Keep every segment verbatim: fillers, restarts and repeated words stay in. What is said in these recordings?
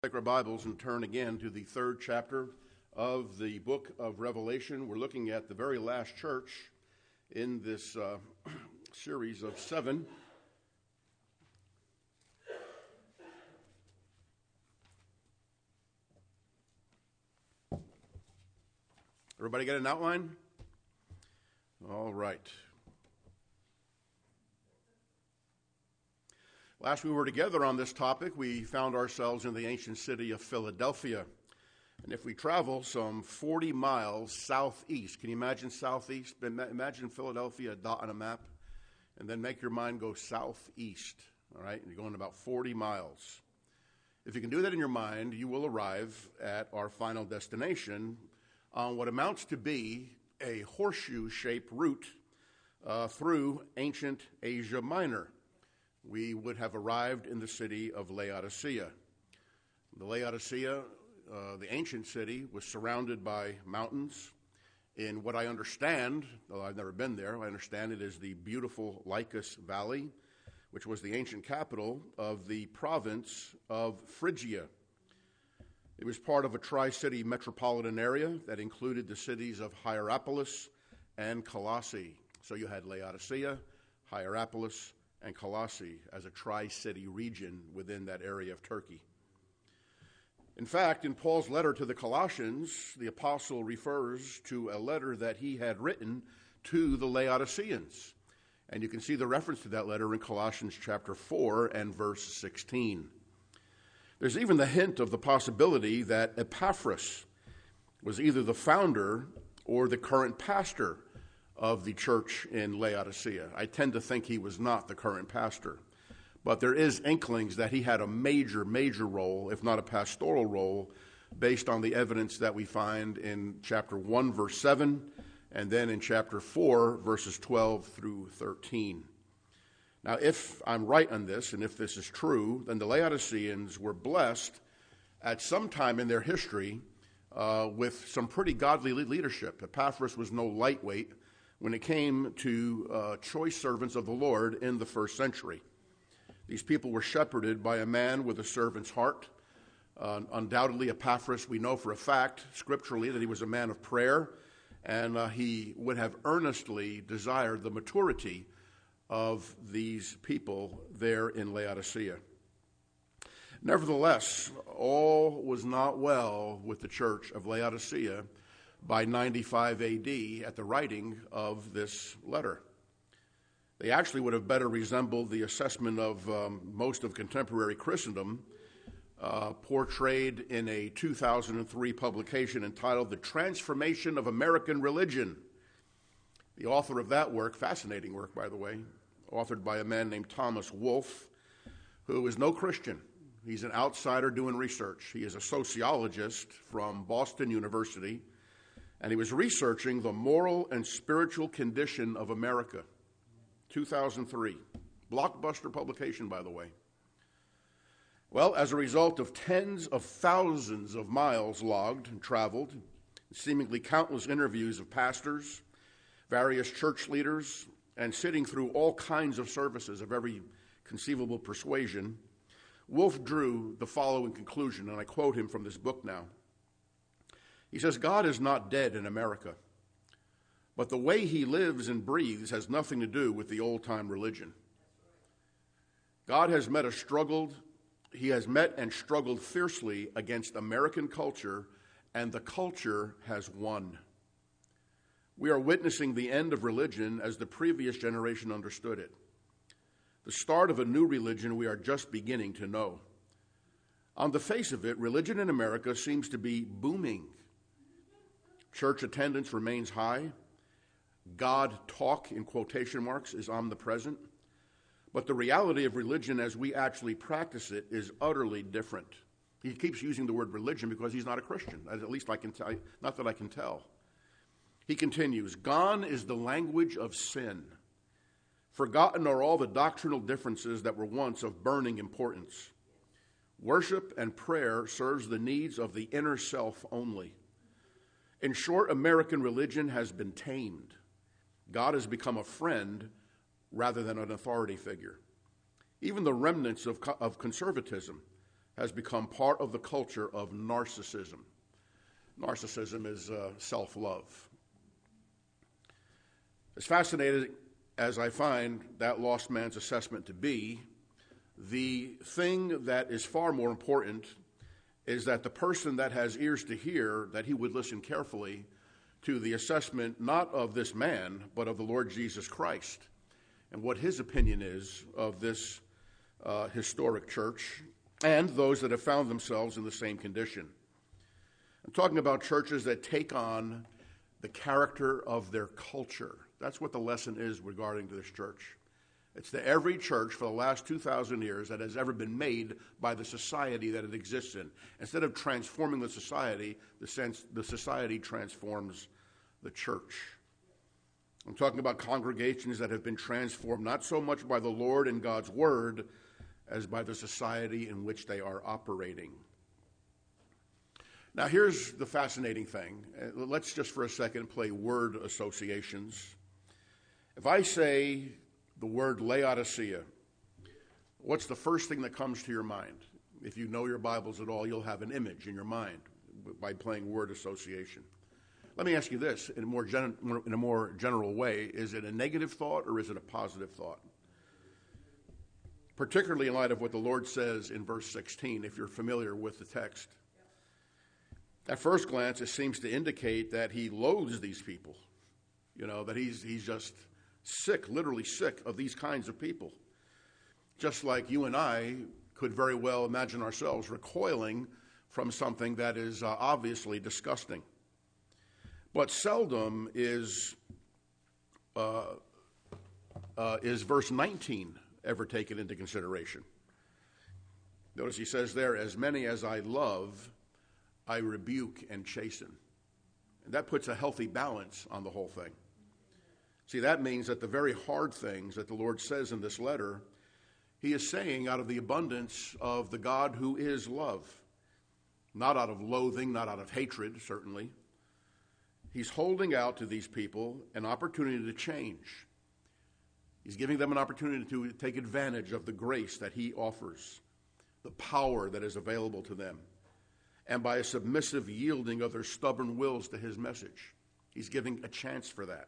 Take our Bibles and turn again to the third chapter of the book of Revelation. We're looking at the very last church in this uh, series of seven. Everybody got an outline? All right. Last we were together on this topic, we found ourselves in the ancient city of Philadelphia. And if we travel some forty miles southeast, can you imagine southeast? Imagine Philadelphia, a dot on a map, and then make your mind go southeast, all right? And you're going about forty miles. If you can do that in your mind, you will arrive at our final destination on what amounts to be a horseshoe-shaped route uh, through ancient Asia Minor. We would have arrived in the city of Laodicea. The Laodicea, uh, the ancient city, was surrounded by mountains. In what I understand, though I've never been there, I understand it is the beautiful Lycus Valley, which was the ancient capital of the province of Phrygia. It was part of a tri-city metropolitan area that included the cities of Hierapolis and Colossae. So you had Laodicea, Hierapolis, and Colossae as a tri-city region within that area of Turkey. In fact, in Paul's letter to the Colossians, the apostle refers to a letter that he had written to the Laodiceans. And you can see the reference to that letter in Colossians chapter four and verse sixteen. There's even the hint of the possibility that Epaphras was either the founder or the current pastor of the church in Laodicea. I tend to think he was not the current pastor, but there is inklings that he had a major, major role, if not a pastoral role, based on the evidence that we find in chapter one, verse seven, and then in chapter four, verses twelve through thirteen. Now, if I'm right on this, and if this is true, then the Laodiceans were blessed at some time in their history uh, with some pretty godly leadership. Epaphras was no lightweight when it came to uh, choice servants of the Lord in the first century. These people were shepherded by a man with a servant's heart. Uh, undoubtedly, Epaphras, we know for a fact, scripturally, that he was a man of prayer, and uh, he would have earnestly desired the maturity of these people there in Laodicea. Nevertheless, all was not well with the church of Laodicea by ninety-five A D at the writing of this letter. They actually would have better resembled the assessment of um, most of contemporary Christendom, uh, portrayed in a two thousand three publication entitled The Transformation of American Religion. The author of that work, fascinating work by the way, authored by a man named Thomas Wolfe, who is no Christian. He's an outsider doing research. He is a sociologist from Boston University, and he was researching the moral and spiritual condition of America. two thousand three. Blockbuster publication, by the way. Well, as a result of tens of thousands of miles logged and traveled, seemingly countless interviews of pastors, various church leaders, and sitting through all kinds of services of every conceivable persuasion, Wolfe drew the following conclusion, and I quote him from this book now. He says, God is not dead in America, but the way he lives and breathes has nothing to do with the old-time religion. God has met a struggled, he has met and struggled fiercely against American culture, and the culture has won. We are witnessing the end of religion as the previous generation understood it. The start of a new religion we are just beginning to know. On the face of it, religion in America seems to be booming. Church attendance remains high. God talk, in quotation marks, is omnipresent. But the reality of religion as we actually practice it is utterly different. He keeps using the word religion because he's not a Christian, at least I can tell, not that I can tell. He continues, gone is the language of sin. Forgotten are all the doctrinal differences that were once of burning importance. Worship and prayer serves the needs of the inner self only. In short, American religion has been tamed. God has become a friend rather than an authority figure. Even the remnants of, of conservatism has become part of the culture of narcissism. Narcissism is uh, self-love. As fascinating as I find that lost man's assessment to be, the thing that is far more important is that the person that has ears to hear, that he would listen carefully to the assessment not of this man, but of the Lord Jesus Christ, and what his opinion is of this uh, historic church and those that have found themselves in the same condition. I'm talking about churches that take on the character of their culture. That's what the lesson is regarding to this church. It's to every church for the last two thousand years that has ever been made by the society that it exists in. Instead of transforming the society, the, sense, the society transforms the church. I'm talking about congregations that have been transformed not so much by the Lord and God's word as by the society in which they are operating. Now, here's the fascinating thing. Let's just for a second play word associations. If I say the word Laodicea, what's the first thing that comes to your mind? If you know your Bibles at all, you'll have an image in your mind by playing word association. Let me ask you this in a more, gen- in a more general way. Is it a negative thought or is it a positive thought? Particularly in light of what the Lord says in verse sixteen, if you're familiar with the text. At first glance, it seems to indicate that he loathes these people. You know, that he's he's just sick, literally sick of these kinds of people. Just like you and I could very well imagine ourselves recoiling from something that is uh, obviously disgusting. But seldom is uh, uh, is verse nineteen ever taken into consideration. Notice he says there, as many as I love, I rebuke and chasten. And that puts a healthy balance on the whole thing. See, that means that the very hard things that the Lord says in this letter, he is saying out of the abundance of the God who is love. Not out of loathing, not out of hatred, certainly. He's holding out to these people an opportunity to change. He's giving them an opportunity to take advantage of the grace that he offers, the power that is available to them, and by a submissive yielding of their stubborn wills to his message. He's giving a chance for that.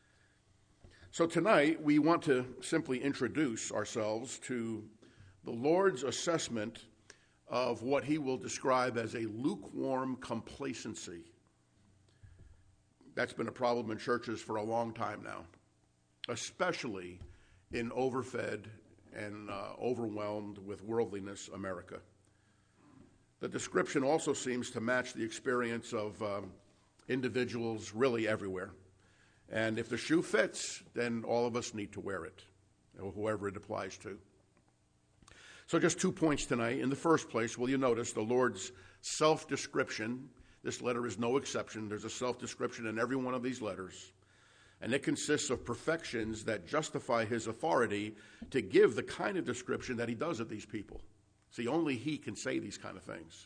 So tonight, we want to simply introduce ourselves to the Lord's assessment of what he will describe as a lukewarm complacency. That's been a problem in churches for a long time now, especially in overfed and uh, overwhelmed with worldliness America. The description also seems to match the experience of um, individuals really everywhere. And if the shoe fits, then all of us need to wear it, whoever it applies to. So just two points tonight. In the first place, will you notice the Lord's self-description? This letter is no exception. There's a self-description in every one of these letters. And it consists of perfections that justify his authority to give the kind of description that he does of these people. See, only he can say these kind of things.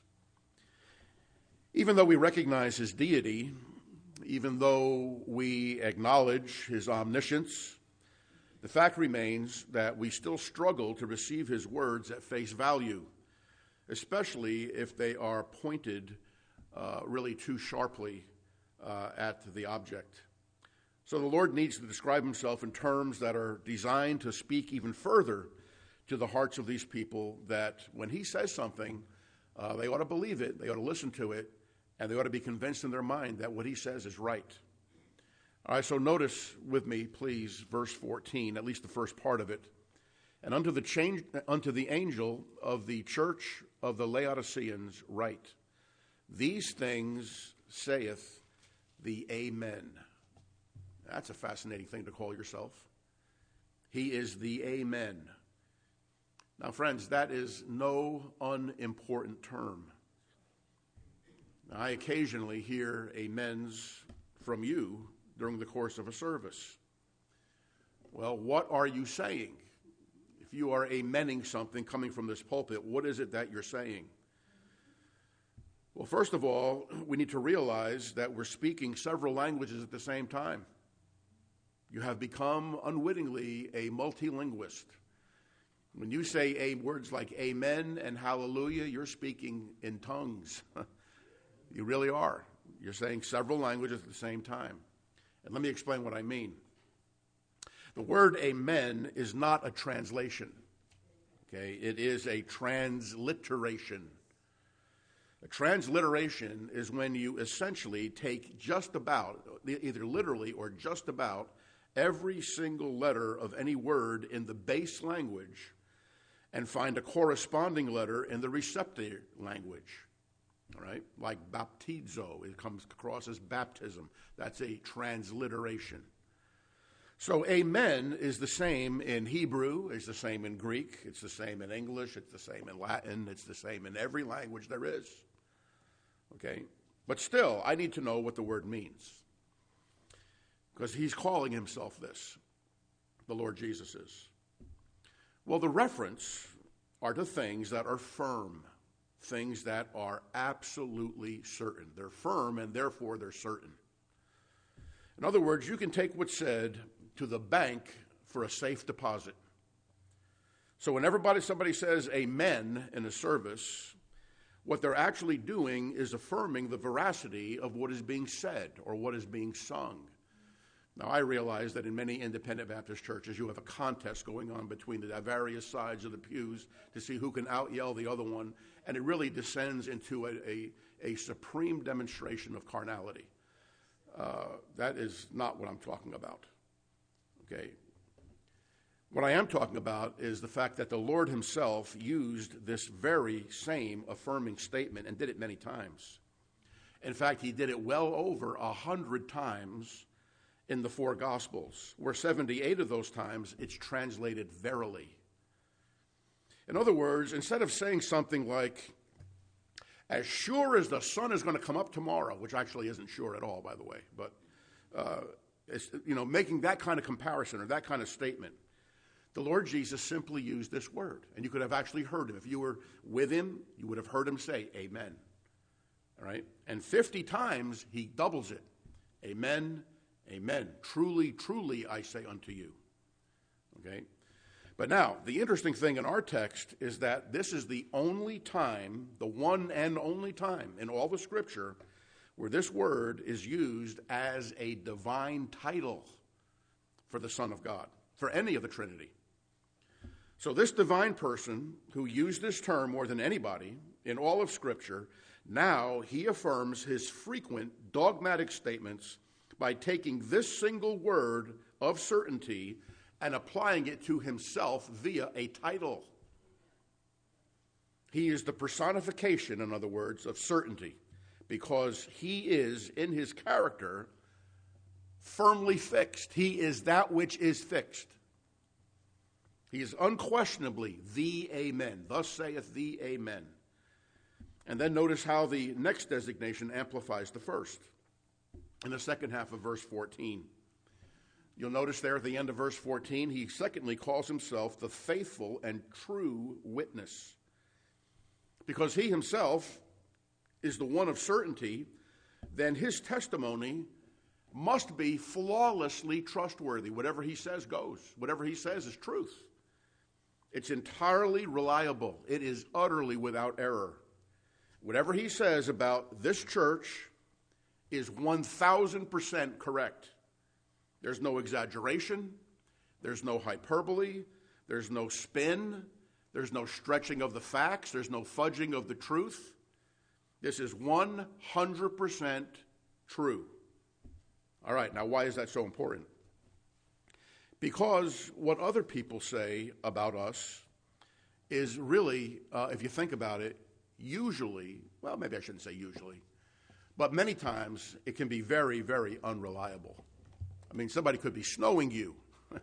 Even though we recognize his deity, even though we acknowledge his omniscience, the fact remains that we still struggle to receive his words at face value, especially if they are pointed uh, really too sharply uh, at the object. So the Lord needs to describe himself in terms that are designed to speak even further to the hearts of these people, that when he says something, uh, they ought to believe it, they ought to listen to it, and they ought to be convinced in their mind that what he says is right. All right, so notice with me, please, verse fourteen, at least the first part of it. And unto the, change, unto the angel of the church of the Laodiceans write, these things saith the Amen. That's a fascinating thing to call yourself. He is the Amen. Now, friends, that is no unimportant term. I occasionally hear amens from you during the course of a service. Well, what are you saying? If you are amening something coming from this pulpit, what is it that you're saying? Well, first of all, we need to realize that we're speaking several languages at the same time. You have become unwittingly a multilinguist. When you say a, words like amen and hallelujah, you're speaking in tongues. You really are. You're saying several languages at the same time. And let me explain what I mean. The word amen is not a translation. Okay, it is a transliteration. A transliteration is when you essentially take just about, either literally or just about, every single letter of any word in the base language and find a corresponding letter in the receptor language. All right? Like baptizo, it comes across as baptism. That's a transliteration. So amen is the same in Hebrew, it's the same in Greek, it's the same in English, it's the same in Latin, it's the same in every language there is. Okay? But still, I need to know what the word means. Because he's calling himself this, the Lord Jesus is. Well, the reference are to things that are firm, things that are absolutely certain. They're firm, and therefore they're certain. In other words, you can take what's said to the bank for a safe deposit. So when everybody, somebody says amen in a service, what they're actually doing is affirming the veracity of what is being said or what is being sung. Now, I realize that in many independent Baptist churches, you have a contest going on between the various sides of the pews to see who can out-yell the other one, and it really descends into a, a, a supreme demonstration of carnality. Uh, that is not what I'm talking about. Okay. What I am talking about is the fact that the Lord himself used this very same affirming statement and did it many times. In fact, he did it well over a hundred times in the four Gospels, where seventy-eight of those times it's translated verily. In other words, instead of saying something like, as sure as the sun is going to come up tomorrow, which actually isn't sure at all, by the way, but uh, it's, you know, making that kind of comparison or that kind of statement, the Lord Jesus simply used this word. And you could have actually heard him. If you were with him, you would have heard him say, amen. All right? And fifty times he doubles it. Amen, amen. Truly, truly, I say unto you. Okay? But now, the interesting thing in our text is that this is the only time, the one and only time in all the Scripture where this word is used as a divine title for the Son of God, for any of the Trinity. So this divine person who used this term more than anybody in all of Scripture, now he affirms his frequent dogmatic statements by taking this single word of certainty and applying it to himself via a title. He is the personification, in other words, of certainty, because he is, in his character, firmly fixed. He is that which is fixed. He is unquestionably the Amen. Thus saith the Amen. And then notice how the next designation amplifies the first. In the second half of verse fourteen. You'll notice there at the end of verse fourteen, he secondly calls himself the faithful and true witness. Because he himself is the one of certainty, then his testimony must be flawlessly trustworthy. Whatever he says goes. Whatever he says is truth. It's entirely reliable. It is utterly without error. Whatever he says about this church is one thousand percent correct. There's no exaggeration. There's no hyperbole. There's no spin. There's no stretching of the facts. There's no fudging of the truth. This is one hundred percent true. All right, now why is that so important? Because what other people say about us is really, uh, if you think about it, usually, well, maybe I shouldn't say usually, but many times it can be very, very unreliable. I mean, somebody could be snowing you.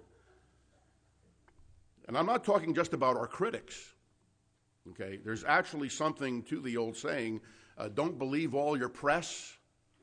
And I'm not talking just about our critics. Okay, there's actually something to the old saying, uh, don't believe all your press.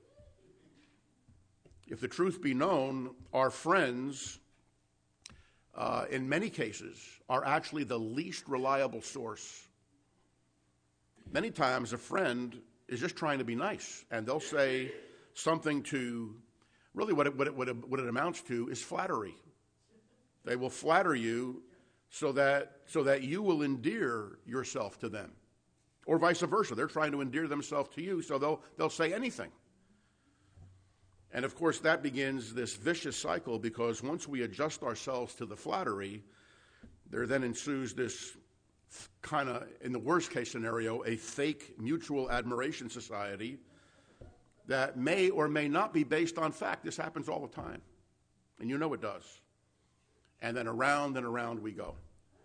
If the truth be known, our friends, uh, in many cases, are actually the least reliable source. Many times a friend is just trying to be nice, and they'll say something to, really what it, what it, what it, what it amounts to is flattery. They will flatter you so that, so that you will endear yourself to them. Or vice versa. They're trying to endear themselves to you, so they'll, they'll say anything. And of course, that begins this vicious cycle, because once we adjust ourselves to the flattery, there then ensues this kind of, in the worst case scenario, a fake mutual admiration society that may or may not be based on fact. This happens all the time, and you know it does. And then around and around we go.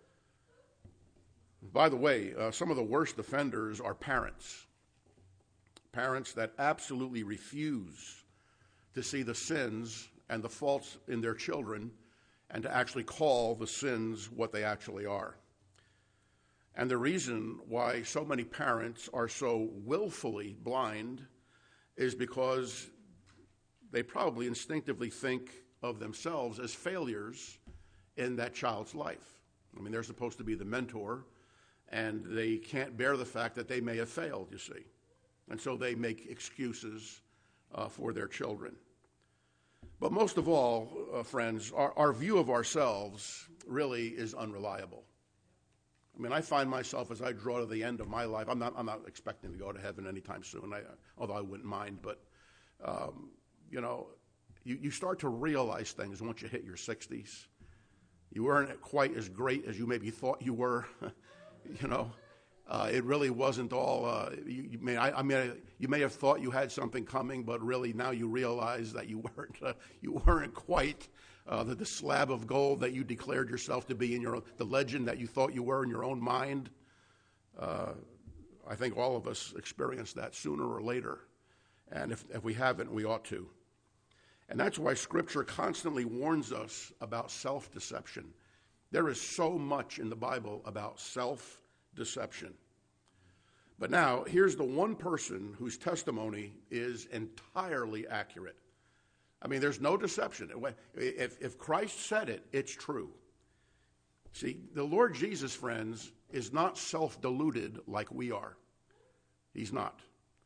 By the way, uh, some of the worst offenders are parents. Parents that absolutely refuse to see the sins and the faults in their children and to actually call the sins what they actually are. And the reason why so many parents are so willfully blind is because they probably instinctively think of themselves as failures in that child's life. I mean, they're supposed to be the mentor, and they can't bear the fact that they may have failed, you see. And so they make excuses uh, for their children. But most of all, uh, friends, our, our view of ourselves really is unreliable. I mean, I find myself, as I draw to the end of my life, I'm not, I'm not expecting to go to heaven anytime soon, I, although I wouldn't mind, but, um, you know, you, you start to realize things once you hit your sixties. You weren't quite as great as you maybe thought you were, you know. Uh, it really wasn't all, uh, you, you, may, I, I mean, you may have thought you had something coming, but really now you realize that you weren't, uh, you weren't quite uh, the, the slab of gold that you declared yourself to be in your own, the legend that you thought you were in your own mind. Uh, I think all of us experience that sooner or later. And if, if we haven't, we ought to. And that's why Scripture constantly warns us about self-deception. There is so much in the Bible about self-deception. But now, here's the one person whose testimony is entirely accurate. I mean, there's no deception. If, if Christ said it, it's true. See, the Lord Jesus, friends, is not self-deluded like we are. He's not.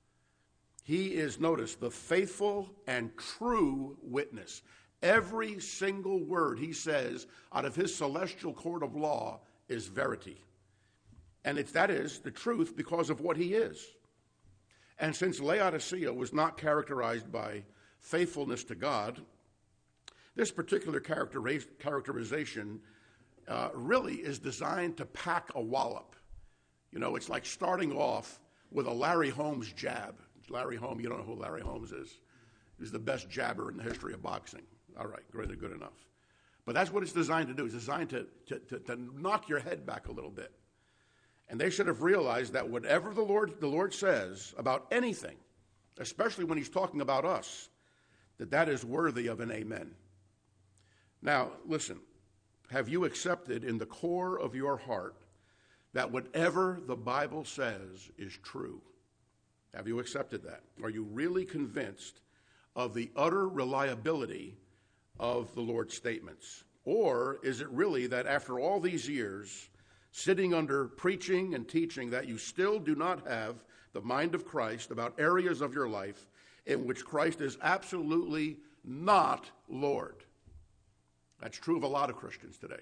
He is, notice, the faithful and true witness. Every single word he says out of his celestial court of law is verity. And it's, that is the truth because of what he is. And since Laodicea was not characterized by faithfulness to God, this particular characteriz- characterization uh, really is designed to pack a wallop. You know, it's like starting off with a Larry Holmes jab. Larry Holmes, you don't know who Larry Holmes is. He's the best jabber in the history of boxing. All right, good, good enough. But that's what it's designed to do. It's designed to, to, to, to knock your head back a little bit. And they should have realized that whatever the Lord, the Lord says about anything, especially when he's talking about us, that that is worthy of an amen. Now, listen, have you accepted in the core of your heart that whatever the Bible says is true? Have you accepted that? Are you really convinced of the utter reliability of the Lord's statements? Or is it really that after all these years, sitting under preaching and teaching, that you still do not have the mind of Christ about areas of your life in which Christ is absolutely not Lord? That's true of a lot of Christians today.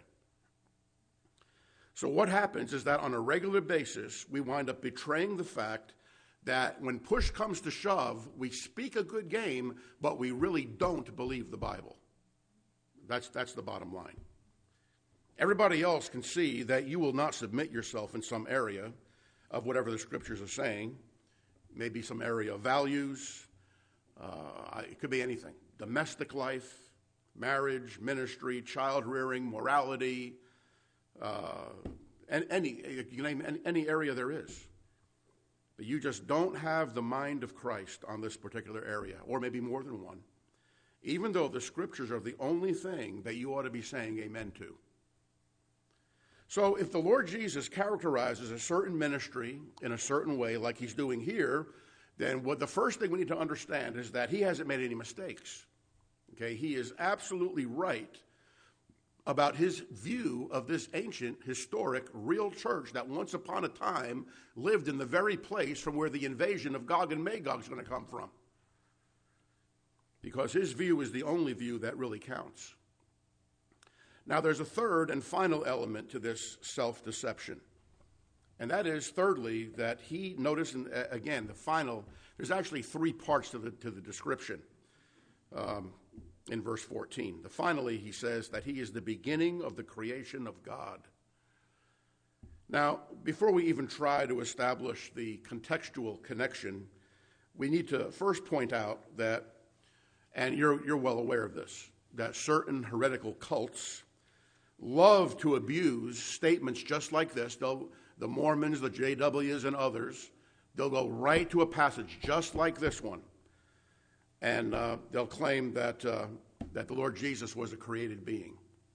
So what happens is that on a regular basis, we wind up betraying the fact that when push comes to shove, we speak a good game, but we really don't believe the Bible. That's, that's the bottom line. Everybody else can see that you will not submit yourself in some area of whatever the Scriptures are saying, maybe some area of values. Uh, it could be anything. Domestic life, marriage, ministry, child rearing, morality, uh, and any, you name any, any area there is. But you just don't have the mind of Christ on this particular area, or maybe more than one, even though the Scriptures are the only thing that you ought to be saying amen to. So if the Lord Jesus characterizes a certain ministry in a certain way, like he's doing here, then what the first thing we need to understand is that he hasn't made any mistakes. Okay, he is absolutely right about his view of this ancient, historic, real church that once upon a time lived in the very place from where the invasion of Gog and Magog is going to come from. Because his view is the only view that really counts. Now, there's a third and final element to this self-deception. And that is, thirdly, that he, notice, in, uh, again, the final, there's actually three parts to the, to the description um, in verse fourteen. The finally, he says that he is the beginning of the creation of God. Now, before we even try to establish the contextual connection, we need to first point out that, and you're, you're well aware of this, that certain heretical cults love to abuse statements just like this. They'll, the Mormons, the J Ws, and others, they'll go right to a passage just like this one, and uh, they'll claim that, uh, that the Lord Jesus was a created being.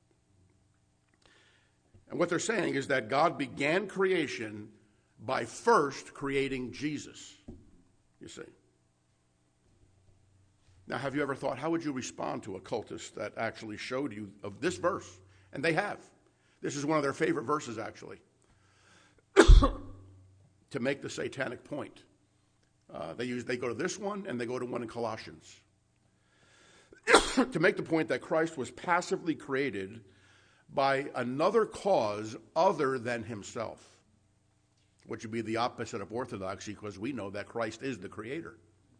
And what they're saying is that God began creation by first creating Jesus, you see. Now, have you ever thought, how would you respond to a cultist that actually showed you of this verse? And they have. This is one of their favorite verses, actually, to make the satanic point. Uh, they use they go to this one, and they go to one in Colossians to make the point that Christ was passively created by another cause other than himself, which would be the opposite of orthodoxy, because we know that Christ is the creator.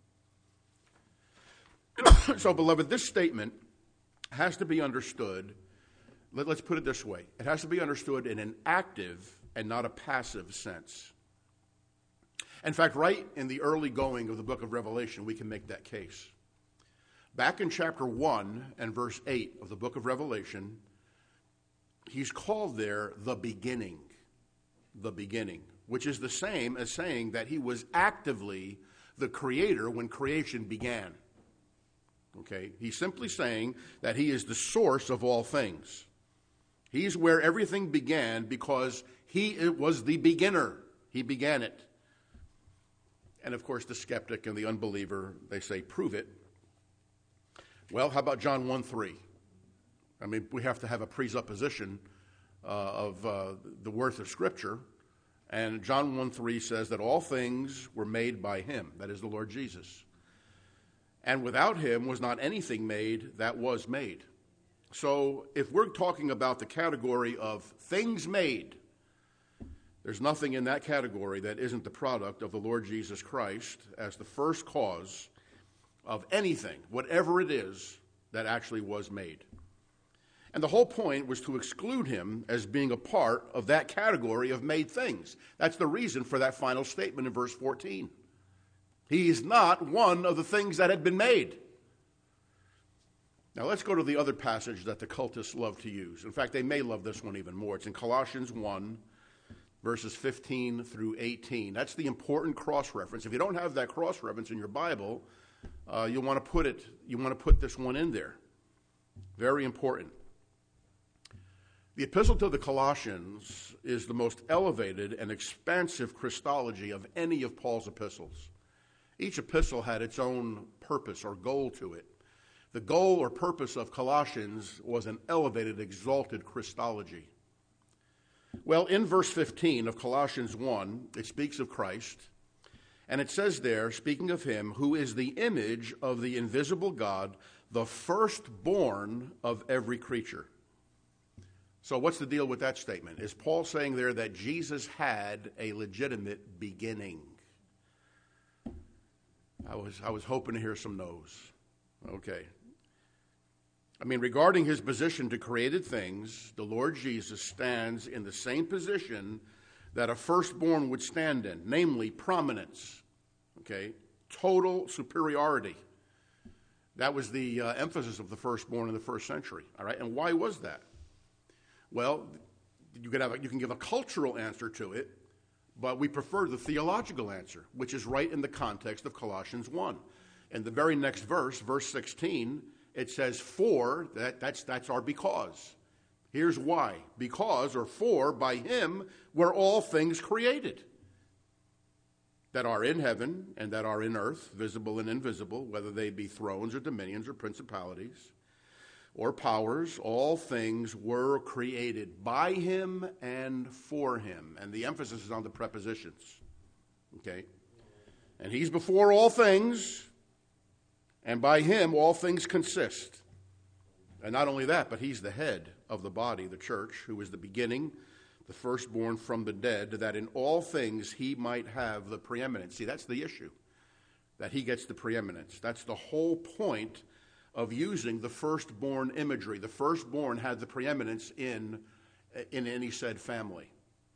So, beloved, this statement has to be understood, let, let's put it this way, it has to be understood in an active and not a passive sense. In fact, right in the early going of the book of Revelation, we can make that case. Back in chapter one and verse eight of the book of Revelation, he's called there the beginning, the beginning, which is the same as saying that he was actively the creator when creation began. Okay, he's simply saying that he is the source of all things. He's where everything began because he was the beginner. He began it. And of course, the skeptic and the unbeliever, they say, prove it. Well, how about John one three? I mean, we have to have a presupposition uh, of uh, the worth of Scripture. And John one three says that all things were made by him, that is the Lord Jesus. And without him was not anything made that was made. So if we're talking about the category of things made, there's nothing in that category that isn't the product of the Lord Jesus Christ as the first cause of anything, whatever it is, that actually was made. And the whole point was to exclude him as being a part of that category of made things. That's the reason for that final statement in verse fourteen. He is not one of the things that had been made. Now let's go to the other passage that the cultists love to use. In fact, they may love this one even more. It's in Colossians one, verses fifteen through eighteen. That's the important cross-reference. If you don't have that cross-reference in your Bible, uh, you'll want to put it, you want to put this one in there. Very important. The Epistle to the Colossians is the most elevated and expansive Christology of any of Paul's epistles. Each epistle had its own purpose or goal to it. The goal or purpose of Colossians was an elevated, exalted Christology. Well, in verse fifteen of Colossians one, it speaks of Christ, and it says there, speaking of him, who is the image of the invisible God, the firstborn of every creature. So what's the deal with that statement? Is Paul saying there that Jesus had a legitimate beginning? I was I was hoping to hear some no's. Okay. I mean, regarding his position to created things, the Lord Jesus stands in the same position that a firstborn would stand in, namely prominence, okay, total superiority. That was the uh, emphasis of the firstborn in the first century, all right? And why was that? Well, you can have a, you can give a cultural answer to it, but we prefer the theological answer, which is right in the context of Colossians one. In the very next verse, verse sixteen, it says, for, that, that's, that's our because. Here's why. Because, or for, by him were all things created, that are in heaven and that are in earth, visible and invisible, whether they be thrones or dominions or principalities or powers. All things were created by him and for him. And the emphasis is on the prepositions. Okay? And he's before all things, and by him all things consist. And not only that, but he's the head of the body, the church, who is the beginning, the firstborn from the dead, that in all things he might have the preeminence. See, that's the issue, that he gets the preeminence. That's the whole point of using the firstborn imagery. The firstborn had the preeminence in, in any said family.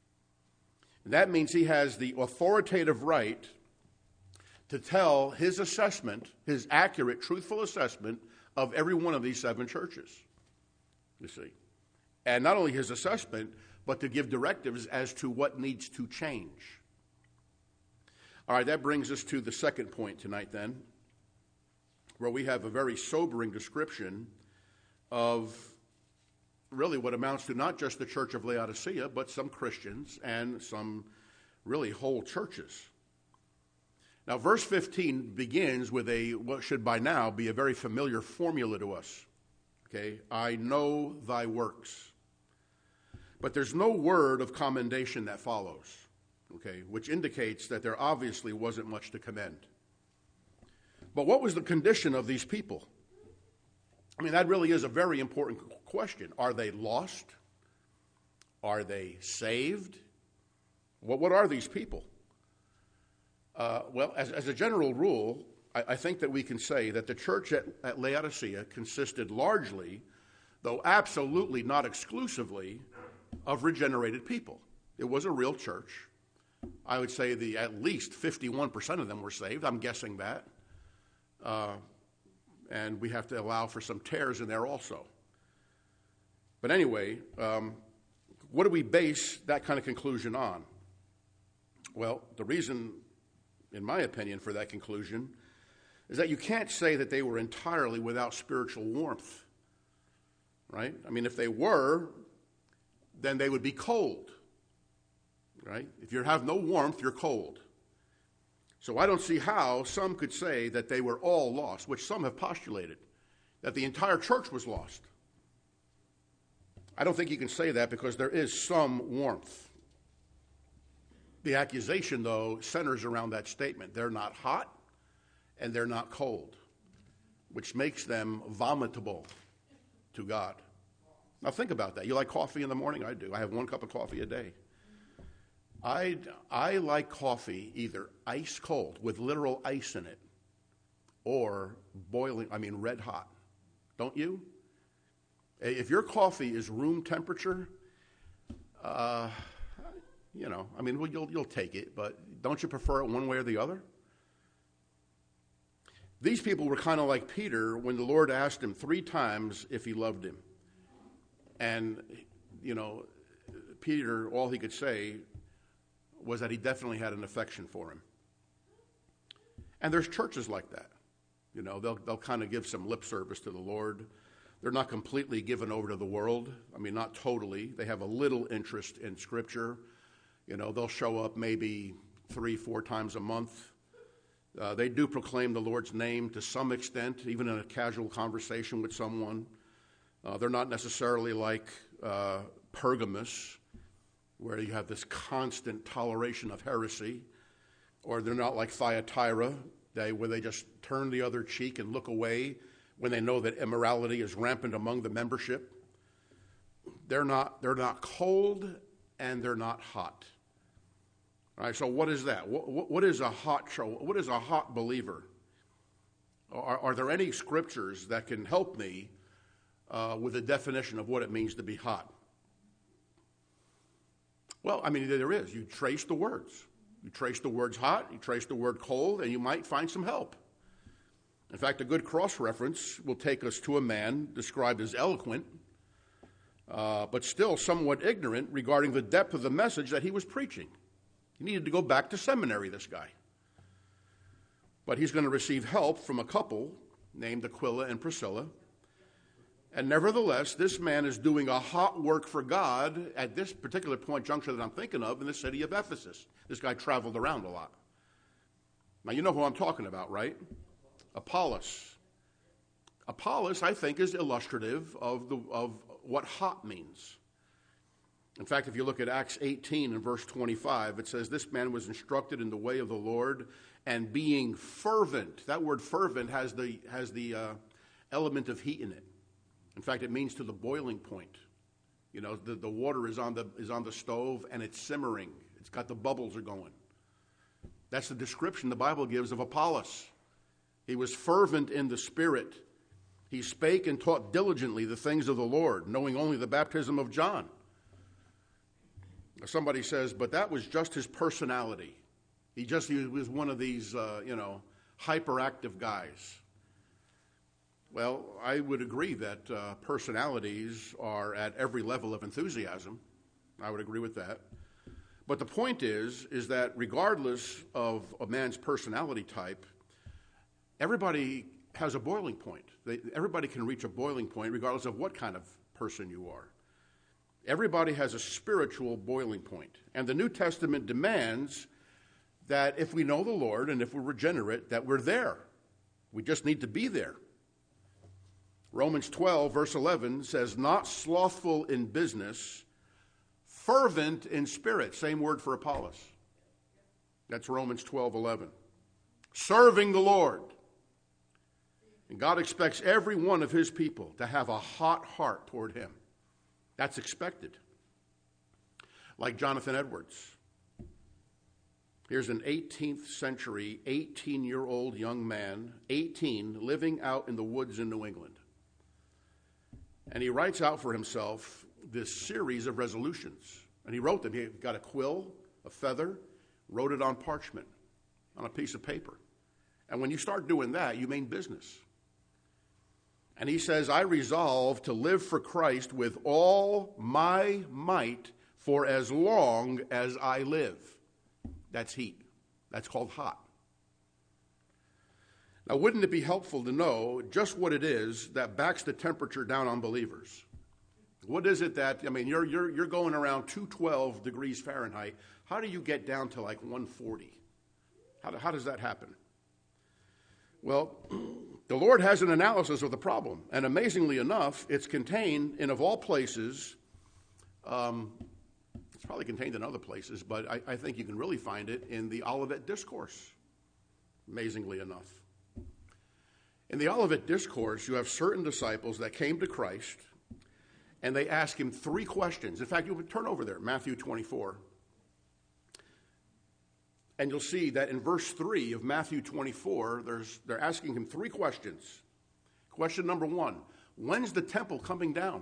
And that means he has the authoritative right to tell his assessment, his accurate, truthful assessment of every one of these seven churches, you see. And not only his assessment, but to give directives as to what needs to change. All right, that brings us to the second point tonight then, where we have a very sobering description of really what amounts to not just the church of Laodicea, but some Christians and some really whole churches. Now, verse fifteen begins with a, what should by now be a very familiar formula to us. Okay, I know thy works. But there's no word of commendation that follows, okay, which indicates that there obviously wasn't much to commend. But what was the condition of these people? I mean, that really is a very important question. Are they lost? Are they saved? What, what are these people? Uh, well, as, as a general rule, I, I think that we can say that the church at, at Laodicea consisted largely, though absolutely not exclusively, of regenerated people. It was a real church. I would say the at least fifty-one percent of them were saved. I'm guessing that. Uh, and we have to allow for some tares in there also. But anyway, um, what do we base that kind of conclusion on? Well, the reason, in my opinion, for that conclusion is that you can't say that they were entirely without spiritual warmth, right? I mean, if they were, then they would be cold, right? If you have no warmth, you're cold. So I don't see how some could say that they were all lost, which some have postulated, that the entire church was lost. I don't think you can say that because there is some warmth. The accusation, though, centers around that statement. They're not hot and they're not cold, which makes them vomitable to God. Now think about that. You like coffee in the morning? I do. I have one cup of coffee a day. I, I like coffee either ice cold with literal ice in it or boiling, I mean red hot. Don't you? If your coffee is room temperature, uh, you know, I mean, well, you'll, you'll take it, but don't you prefer it one way or the other? These people were kind of like Peter when the Lord asked him three times if he loved him. And, you know, Peter, all he could say was that he definitely had an affection for him. And there's churches like that. You know, they'll they'll kind of give some lip service to the Lord. They're not completely given over to the world. I mean, not totally. They have a little interest in Scripture. You know, they'll show up maybe three, four times a month. Uh, they do proclaim the Lord's name to some extent, even in a casual conversation with someone. Uh, they're not necessarily like uh, Pergamos, where you have this constant toleration of heresy, or they're not like Thyatira, they, where they just turn the other cheek and look away when they know that immorality is rampant among the membership. They're not, they're not cold and they're not hot. All right, so what is that? What, what is a hot show? What is a hot believer? Are, are there any scriptures that can help me uh, with a definition of what it means to be hot? Well, I mean, there is. You trace the words. You trace the words hot, you trace the word cold, and you might find some help. In fact, a good cross-reference will take us to a man described as eloquent, uh, but still somewhat ignorant regarding the depth of the message that he was preaching. He needed to go back to seminary, this guy. But he's going to receive help from a couple named Aquila and Priscilla. And nevertheless, this man is doing a hot work for God at this particular point juncture that I'm thinking of in the city of Ephesus. This guy traveled around a lot. Now, you know who I'm talking about, right? Apollos. Apollos, I think, is illustrative of, the, of what hot means. In fact, if you look at Acts eighteen and verse twenty-five, it says, this man was instructed in the way of the Lord and being fervent. That word fervent has the, has the uh, element of heat in it. In fact, it means to the boiling point. You know, the, the water is on the, is on the stove and it's simmering. It's got the bubbles are going. That's the description the Bible gives of Apollos. He was fervent in the Spirit. He spake and taught diligently the things of the Lord, knowing only the baptism of John. Somebody says, but that was just his personality. He just he was one of these, uh, you know, hyperactive guys. Well, I would agree that uh, personalities are at every level of enthusiasm. I would agree with that. But the point is, is that regardless of a man's personality type, everybody has a boiling point. They, everybody can reach a boiling point regardless of what kind of person you are. Everybody has a spiritual boiling point. And the New Testament demands that if we know the Lord and if we're regenerate, that we're there. We just need to be there. Romans twelve, verse eleven says, not slothful in business, fervent in spirit. Same word for Apollos. That's Romans twelve, eleven. Serving the Lord. And God expects every one of his people to have a hot heart toward him. That's expected. Like Jonathan Edwards. Here's an eighteenth century, eighteen-year-old young man, eighteen, living out in the woods in New England. And he writes out for himself this series of resolutions. And he wrote them. He got a quill, a feather, wrote it on parchment, on a piece of paper. And when you start doing that, you mean business. And he says, I resolve to live for Christ with all my might for as long as I live. That's heat. That's called hot. Now, wouldn't it be helpful to know just what it is that backs the temperature down on believers? What is it that, I mean, you're, you're, you're going around two twelve degrees Fahrenheit. How do you get down to like one forty? How, do, how does that happen? Well, the Lord has an analysis of the problem, and amazingly enough, it's contained in, of all places, um, it's probably contained in other places, but I, I think you can really find it in the Olivet Discourse, amazingly enough. In the Olivet Discourse, you have certain disciples that came to Christ, and they ask him three questions. In fact, you would turn over there, Matthew twenty-four. And you'll see that in verse three of Matthew twenty-four, there's, they're asking him three questions. Question number one, when's the temple coming down?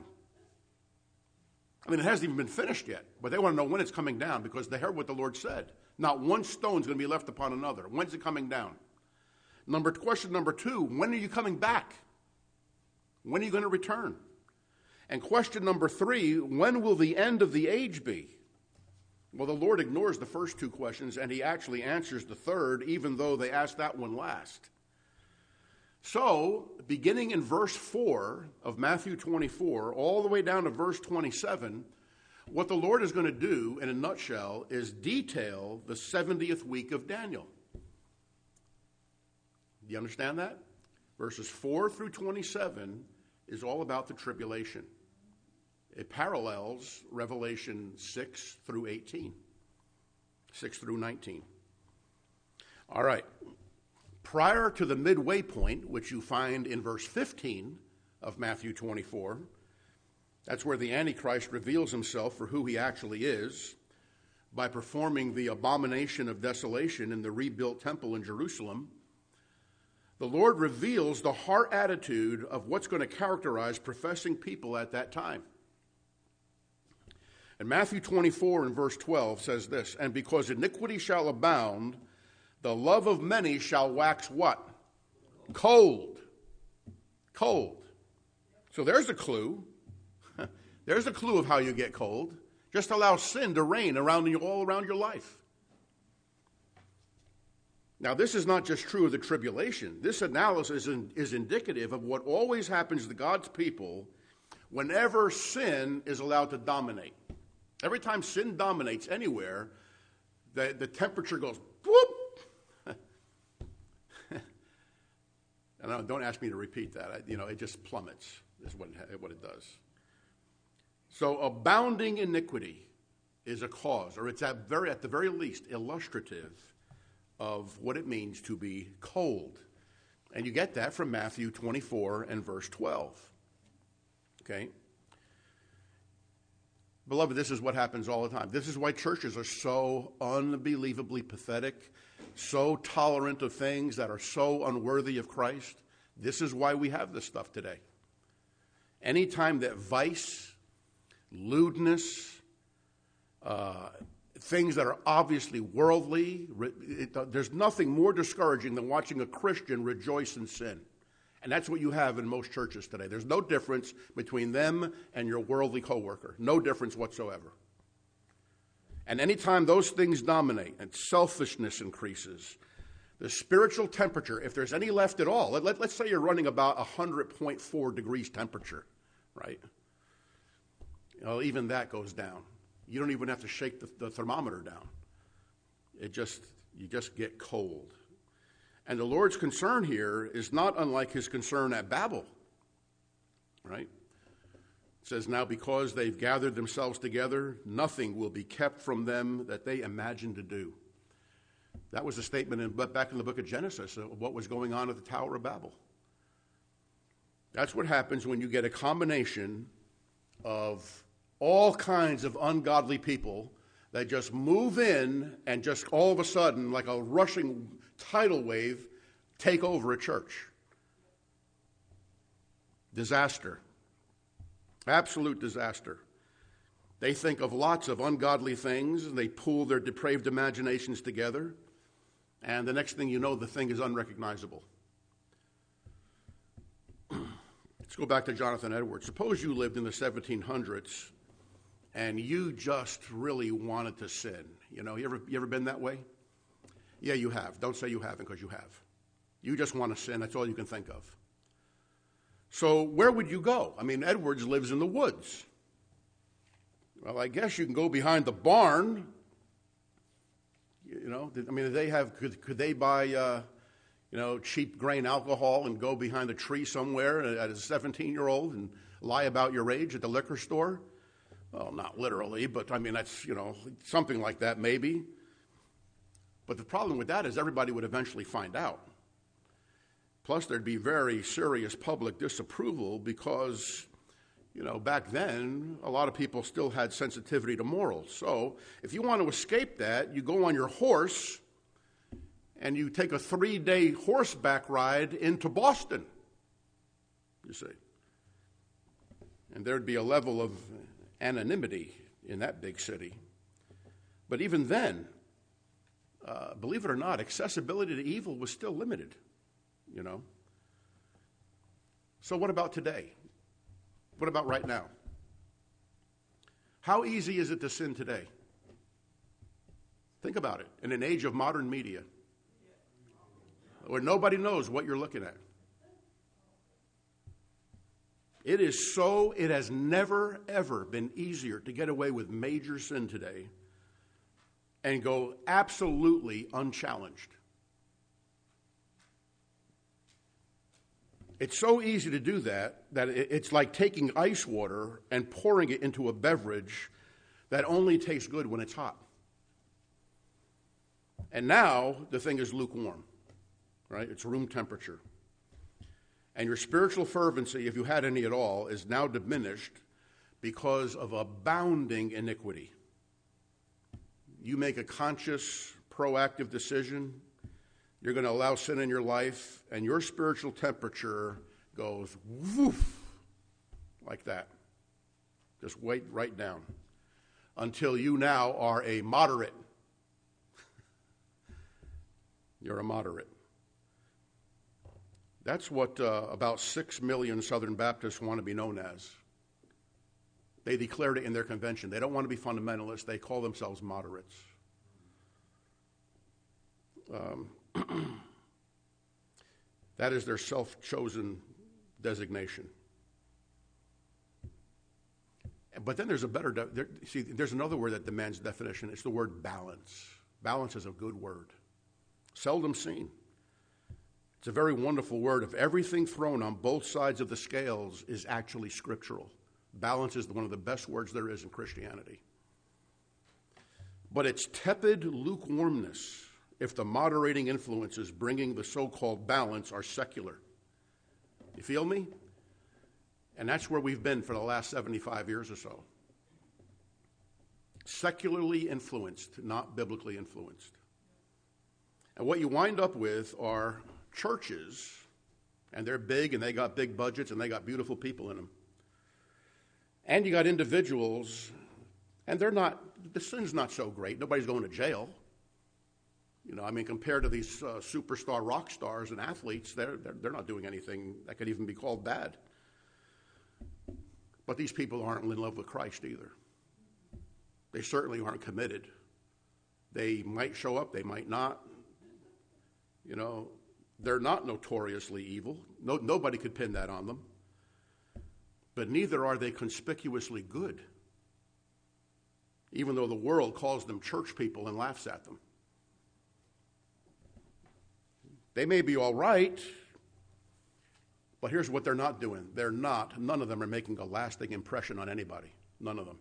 I mean, it hasn't even been finished yet, but they want to know when it's coming down because they heard what the Lord said. Not one stone's going to be left upon another. When's it coming down? Number Question number two, when are you coming back? When are you going to return? And question number three, when will the end of the age be? Well, the Lord ignores the first two questions, and he actually answers the third, even though they asked that one last. So, beginning in verse four of Matthew twenty-four, all the way down to verse twenty-seven, what the Lord is going to do, in a nutshell, is detail the seventieth week of Daniel. Do you understand that? Verses four through twenty-seven is all about the tribulation. It parallels Revelation six through eighteen, six through nineteen. All right. Prior to the midway point, which you find in verse fifteen of Matthew twenty-four, that's where the Antichrist reveals himself for who he actually is by performing the abomination of desolation in the rebuilt temple in Jerusalem. The Lord reveals the heart attitude of what's going to characterize professing people at that time. And Matthew twenty-four and verse twelve says this, and because iniquity shall abound, the love of many shall wax what? Cold. Cold. So there's a clue. There's a clue of how you get cold. Just allow sin to reign around you, all around your life. Now, this is not just true of the tribulation. This analysis is, in, is indicative of what always happens to God's people whenever sin is allowed to dominate. Every time sin dominates anywhere, the, the temperature goes, whoop. And don't ask me to repeat that. I, you know, it just plummets is what it, what it does. So abounding iniquity is a cause, or it's at, very, at the very least illustrative of what it means to be cold. And you get that from Matthew twenty-four and verse twelve. Okay? Beloved, this is what happens all the time. This is why churches are so unbelievably pathetic, so tolerant of things that are so unworthy of Christ. This is why we have this stuff today. Anytime that vice, lewdness, uh, things that are obviously worldly, it, there's nothing more discouraging than watching a Christian rejoice in sin. And that's what you have in most churches today. There's no difference between them and your worldly coworker. No difference whatsoever. And anytime those things dominate and selfishness increases, the spiritual temperature, if there's any left at all, let, let, let's say you're running about one hundred point four degrees temperature, right? You know, even that goes down. You don't even have to shake the, the thermometer down. It just, you just get cold. And the Lord's concern here is not unlike his concern at Babel, right? It says, now because they've gathered themselves together, nothing will be kept from them that they imagine to do. That was a statement in, back in the book of Genesis of what was going on at the Tower of Babel. That's what happens when you get a combination of all kinds of ungodly people that just move in and just all of a sudden, like a rushing tidal wave, take over a church. Disaster. Absolute disaster. They think of lots of ungodly things, and they pool their depraved imaginations together, and the next thing you know, the thing is unrecognizable. Let's go back to Jonathan Edwards. Suppose you lived in the seventeen hundreds and you just really wanted to sin. You know, you ever, you ever been that way? Yeah, you have. Don't say you haven't, because you have. You just want to sin. That's all you can think of. So where would you go? I mean, Edwards lives in the woods. Well, I guess you can go behind the barn. You know, I mean, they have, could, could they buy, uh, you know, cheap grain alcohol and go behind a tree somewhere as a seventeen-year-old and lie about your age at the liquor store? Well, not literally, but I mean, that's, you know, something like that maybe. But the problem with that is everybody would eventually find out. Plus, there'd be very serious public disapproval because, you know, back then, a lot of people still had sensitivity to morals. So if you want to escape that, you go on your horse and you take a three-day horseback ride into Boston, you see. And there'd be a level of anonymity in that big city. But even then, uh, believe it or not, accessibility to evil was still limited, you know. So what about today? What about right now? How easy is it to sin today? Think about it. In an age of modern media, where nobody knows what you're looking at. It is so, it has never, ever been easier to get away with major sin today and go absolutely unchallenged. It's so easy to do that that it's like taking ice water and pouring it into a beverage that only tastes good when it's hot. And now the thing is lukewarm, right? It's room temperature. And your spiritual fervency, if you had any at all, is now diminished because of abounding iniquity. You make a conscious, proactive decision. You're going to allow sin in your life, and your spiritual temperature goes woof, like that. Just wait right down until you now are a moderate. You're a moderate. That's what uh, about six million Southern Baptists want to be known as. They declared it in their convention. They don't want to be fundamentalists. They call themselves moderates. Um, that is their self-chosen designation. But then there's a better, de- there, see, there's another word that demands definition. It's the word balance. Balance is a good word. Seldom seen. It's a very wonderful word. If everything thrown on both sides of the scales is actually scriptural, balance is one of the best words there is in Christianity. But it's tepid lukewarmness if the moderating influences bringing the so-called balance are secular. You feel me? And that's where we've been for the last seventy-five years or so. Secularly influenced, not biblically influenced. And what you wind up with are churches, and they're big, and they got big budgets, and they got beautiful people in them. And you got individuals, and they're not, the sin's not so great. Nobody's going to jail. You know, I mean, compared to these uh, superstar rock stars and athletes, they're, they're, they're not doing anything that could even be called bad. But these people aren't in love with Christ either. They certainly aren't committed. They might show up, they might not. You know, they're not notoriously evil. No, nobody could pin that on them. But neither are they conspicuously good, even though the world calls them church people and laughs at them. They may be all right, but here's what they're not doing. They're not, none of them are making a lasting impression on anybody. None of them.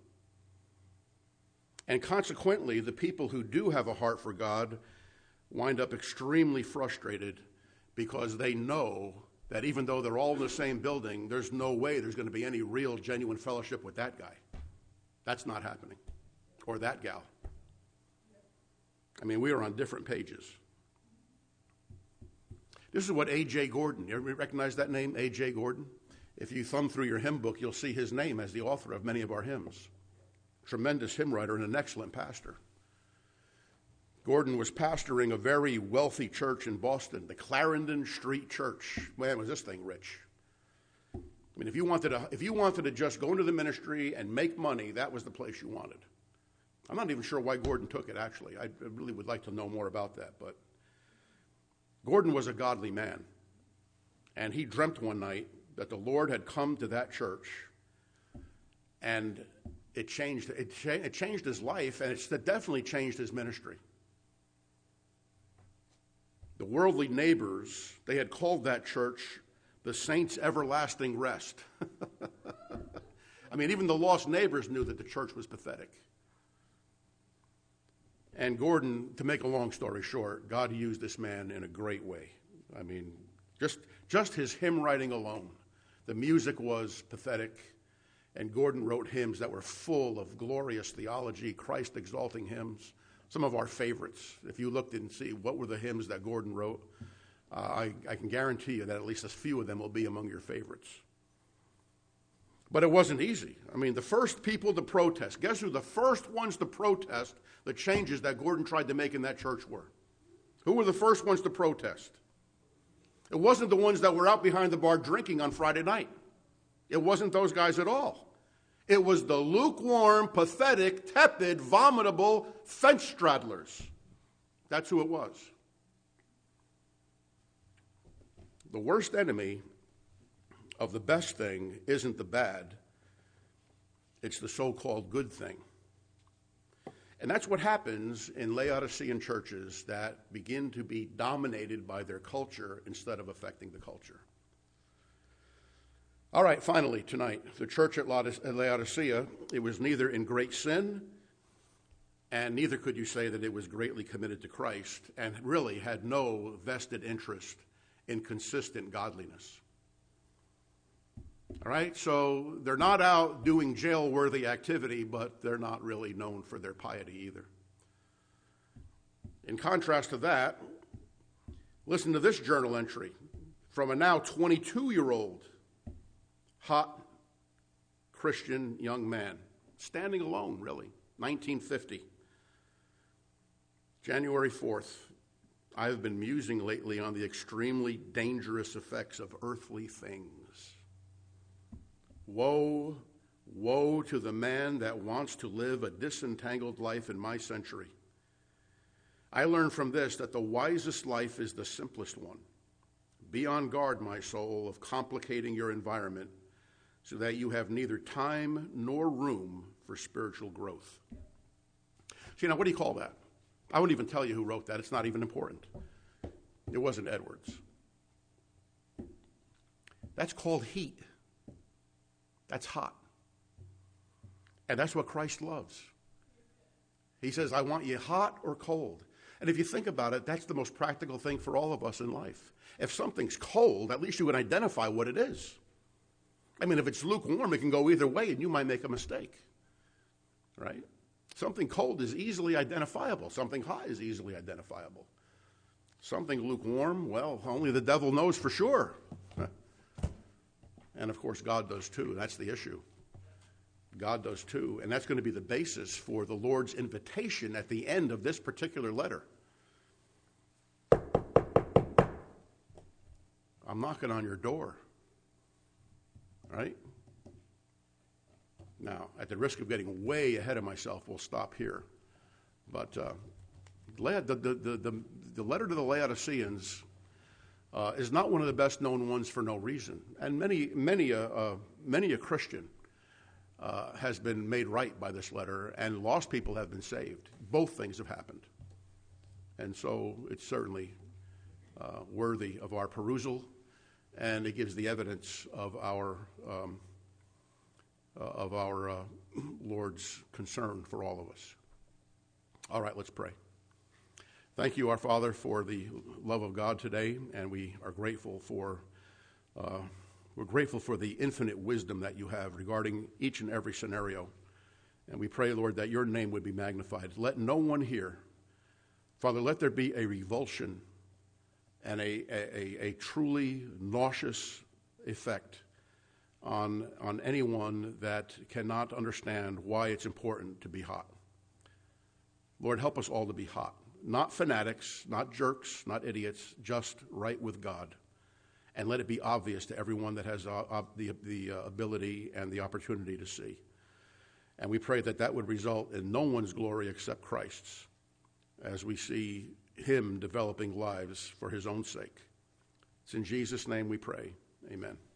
And consequently, the people who do have a heart for God wind up extremely frustrated because they know that even though they're all in the same building, there's no way there's going to be any real, genuine fellowship with that guy. That's not happening. Or that gal. I mean, we are on different pages. This is what A J Gordon, you ever recognize that name, A J Gordon? If you thumb through your hymn book, you'll see his name as the author of many of our hymns. Tremendous hymn writer and an excellent pastor. Gordon was pastoring a very wealthy church in Boston, the Clarendon Street Church. Man, was this thing rich. I mean, if you wanted to, if you wanted to just go into the ministry and make money, that was the place you wanted. I'm not even sure why Gordon took it, actually. I really would like to know more about that. But Gordon was a godly man. And he dreamt one night that the Lord had come to that church, and it changed, it, cha- it changed his life, and it's, it definitely changed his ministry. The worldly neighbors, they had called that church the Saints' Everlasting Rest. I mean, even the lost neighbors knew that the church was pathetic. And Gordon, to make a long story short, God used this man in a great way. I mean, just, just his hymn writing alone. The music was pathetic, and Gordon wrote hymns that were full of glorious theology, Christ-exalting hymns. Some of our favorites. If you looked and see what were the hymns that Gordon wrote, uh, I, I can guarantee you that at least a few of them will be among your favorites. But it wasn't easy. I mean, the first people to protest, guess who the first ones to protest the changes that Gordon tried to make in that church were? Who were the first ones to protest? It wasn't the ones that were out behind the bar drinking on Friday night. It wasn't those guys at all. It was the lukewarm, pathetic, tepid, vomitable fence straddlers. That's who it was. The worst enemy of the best thing isn't the bad. It's the so-called good thing. And that's what happens in Laodicean churches that begin to be dominated by their culture instead of affecting the culture. All right, finally, tonight, the church at Laodicea, it was neither in great sin, and neither could you say that it was greatly committed to Christ, and really had no vested interest in consistent godliness. All right, so they're not out doing jail-worthy activity, but they're not really known for their piety either. In contrast to that, listen to this journal entry from a now twenty-two-year-old hot Christian young man, standing alone, really, nineteen fifty. January fourth, I have been musing lately on the extremely dangerous effects of earthly things. Woe, woe to the man that wants to live a disentangled life in my century. I learned from this that the wisest life is the simplest one. Be on guard, my soul, of complicating your environment so that you have neither time nor room for spiritual growth. See, now, what do you call that? I wouldn't even tell you who wrote that. It's not even important. It wasn't Edwards. That's called heat. That's hot. And that's what Christ loves. He says, I want you hot or cold. And if you think about it, that's the most practical thing for all of us in life. If something's cold, at least you can identify what it is. I mean, if it's lukewarm, it can go either way, and you might make a mistake, right? Something cold is easily identifiable. Something hot is easily identifiable. Something lukewarm, well, only the devil knows for sure. And, of course, God does too. That's the issue. God does too. And that's going to be the basis for the Lord's invitation at the end of this particular letter. I'm knocking on your door. Right? Now, at the risk of getting way ahead of myself, we'll stop here. But uh, the, the, the, the, the letter to the Laodiceans uh, is not one of the best known ones for no reason. And many, many, a, uh, many a Christian uh, has been made right by this letter, and lost people have been saved. Both things have happened. And so it's certainly uh, worthy of our perusal, and it gives the evidence of our um, uh, of our uh, Lord's concern for all of us. All right, let's pray. Thank you, our Father, for the love of God today, and we are grateful for uh, we're grateful for the infinite wisdom that you have regarding each and every scenario. And we pray, Lord, that your name would be magnified. Let no one here, Father, let there be a revulsion and a, a, a truly nauseous effect on, on anyone that cannot understand why it's important to be hot. Lord, help us all to be hot. Not fanatics, not jerks, not idiots, just right with God. And let it be obvious to everyone that has uh, uh, the, the uh, ability and the opportunity to see. And we pray that that would result in no one's glory except Christ's, as we see him developing lives for his own sake. It's in Jesus' name we pray. Amen.